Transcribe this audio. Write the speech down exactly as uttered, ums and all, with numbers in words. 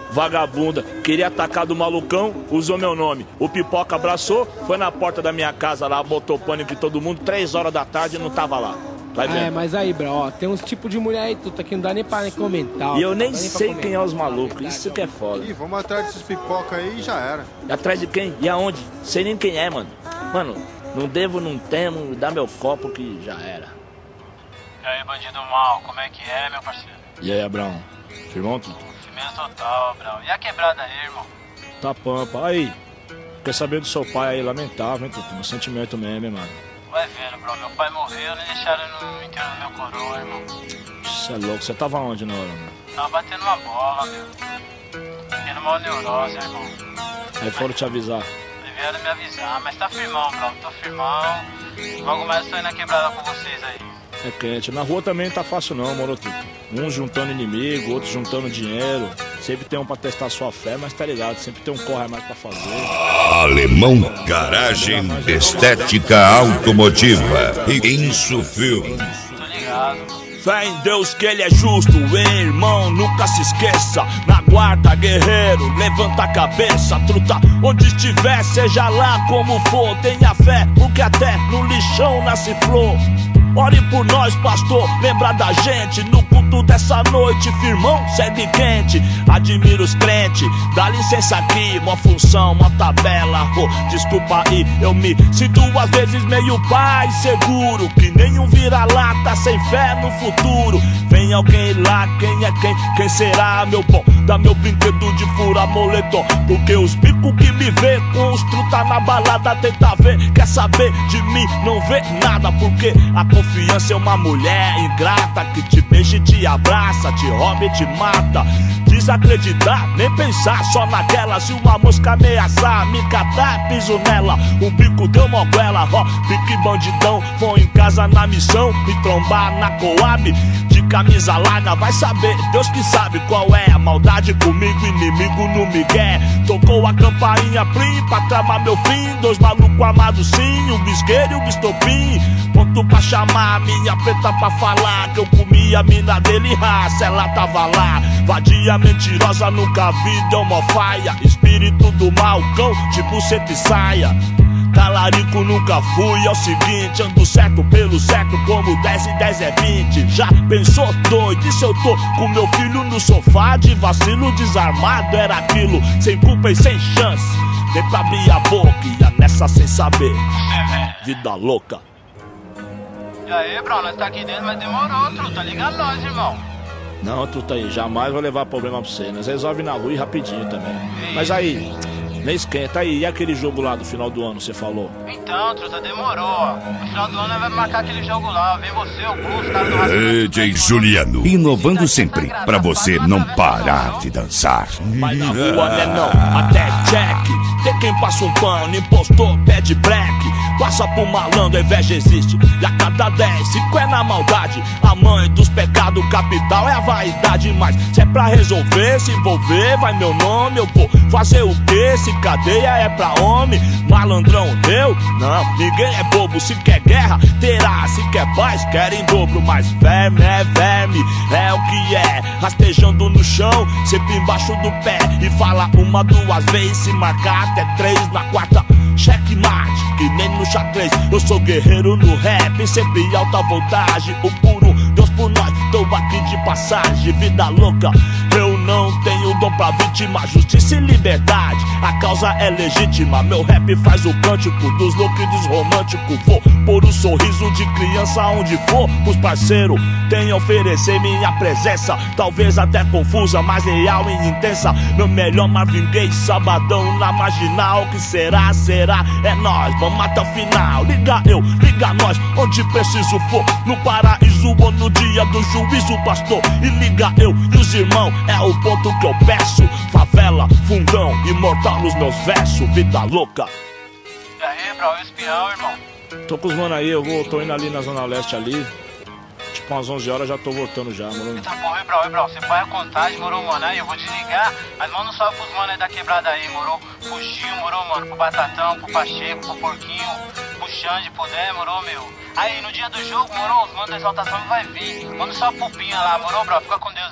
vagabunda. Queria atacar do malucão, usou meu nome. O Pipoca abraçou, foi na porta da minha casa lá, botou pânico em todo mundo, três horas da tarde e não tava lá. Vai vendo. É, mas aí, bro, ó, tem uns tipos de mulher aí, tu tá aqui, não dá nem pra nem comentar. Ó, e eu nem nem sei quem é os malucos, isso que é foda. Ih, vamos atrás desses pipoca aí e já era. E atrás de quem? E aonde? Sei nem quem é, mano. Mano, não devo, não temo, dá meu copo que já era. E aí, bandido mal, como é que é, meu parceiro? E aí, Abraão? Firmão, tudo? Firmeza total, Abraão. E a quebrada aí, irmão? Tá pampa. Aí, quer saber do seu pai aí, lamentável, hein, Tutu? Um sentimento mesmo, hein, mano. Vai vendo, bro. Meu pai morreu, nem deixaram no enterro do meu coroa, irmão. Você é louco, você tava onde na hora, mano? Tava batendo uma bola, meu. Tendo uma neurose, irmão. Aí foram te avisar. Aí vieram me avisar, mas tá firmão, bro. Tô firmão. Logo mais eu tô indo na quebrada com vocês aí. É quente. Na rua também não tá fácil não, moro, Tutu. Uns juntando inimigo, outros juntando dinheiro. Sempre tem um pra testar sua fé, mas tá ligado, sempre tem um corre mais pra fazer. Alemão Garagem Estética Automotiva. Isso Filme. Tô ligado. Fé em Deus que ele é justo, hein, irmão, nunca se esqueça. Na guarda, guerreiro, levanta a cabeça, truta. Onde estiver, seja lá como for, tenha fé, porque até no lixão nasce flor. Ore por nós, pastor, lembra da gente. No culto dessa noite, firmão, segue quente. Admiro os crentes, dá licença aqui. Uma função, uma tabela, oh, desculpa aí. Eu me sinto às vezes meio pai seguro, que nenhum vira-lata sem fé no futuro. Vem alguém lá, quem é quem? Quem será, meu bom? Dá meu brinquedo de fura moletom, porque os bicos que me vê com os truta na balada tenta ver, quer saber de mim, não vê nada, porque a confiança é uma mulher ingrata que te beija e te abraça, te rouba e te mata. Desacreditar, nem pensar, só naquela. Se uma mosca ameaçar, me catar, piso nela. Um bico deu moguela, ó, pique bandidão. Vou em casa na missão, me trombar na Coab. De camisa larga, vai saber, Deus que sabe qual é a maldade comigo, inimigo no migué. Tocou a campainha plim pra tramar meu fim. Dois malucos amados sim, o bisqueiro e o bistopim. Ponto pra chamar minha preta pra falar que eu comi a mina dele, raça, ela tava lá. Vadia mentirosa, nunca vi, deu mó faia. Espírito do mal, cão, tipo seta e saia. Talarico nunca fui, é o seguinte, ando certo pelo certo, como dez e dez é vinte. Já pensou doido, e se eu tô com meu filho no sofá de vacilo desarmado? Era aquilo, sem culpa e sem chance. Nem pra abrir a boca, ia nessa sem saber. Vida louca. E aí, bro, nós tá aqui dentro, mas demorou, truta. Liga nós, irmão. Não, truta aí, jamais vou levar problema pra você. Nós resolve na rua e rapidinho também. Mas aí, nem esquenta aí. E aquele jogo lá do final do ano, você falou? Então, truta, demorou, ó. No final do ano nós vamos marcar aquele jogo lá. Vem você, o Gus, os caras do D J Juliano, inovando sempre pra você não parar de dançar. Vai na rua, né não, até check. Tem quem passa um pano, impostor, pede black. Passa pro malandro, a inveja existe. E a cada dez, cinco é na maldade. A mãe dos pecados capital é a vaidade. Mas se é pra resolver, se envolver, vai meu nome. Eu vou fazer o quê? Se cadeia é pra homem. Malandrão, eu? Não, ninguém é bobo. Se quer guerra, terá. Se quer paz, quer em dobro. Mas verme é verme, é o que é. Rastejando no chão, sempre embaixo do pé. E fala uma, duas vezes, se marcar até três. Na quarta, checkmate, que nem no xadrez. Eu sou guerreiro no rap, sempre alta voltagem. O puro Deus por nós, tô aqui de passagem. Vida louca, eu não tenho dom pra vítima. Justiça e liberdade, a causa é legítima. Meu rap faz o cântico dos loucos e dos românticos. Vou pôr um sorriso de criança onde for. Os parceiros têm a oferecer minha presença. Talvez até confusa, mas real e intensa. Meu melhor Marvin Gaye, sabadão na marginal. Que será, será, é nós, vamos até o final. Liga eu, liga nós, onde preciso for. No paraíso ou no dia do juízo, pastor. E liga eu e os irmãos, é o ponto que eu peço. Favela, fundão, imortal nos meus versos. Vida louca. E aí, bro, o espião, irmão? Tô com os mano aí, eu vou, tô indo ali na Zona Leste ali. Tipo umas onze horas já tô voltando já, mano. Eita porra, bro, bro, você põe a contagem, morou, mano, aí eu vou desligar. Mas manda um salve pros mano aí da quebrada aí, morou. Pro Gil, morou, mano, pro Batatão, pro Pacheco, pro Porquinho, pro Xande, pro Dé, morou, meu. Aí, no dia do jogo, morou, os manos da exaltação vai vir. Manda um salve pro Pinha lá, morou, bro, fica com Deus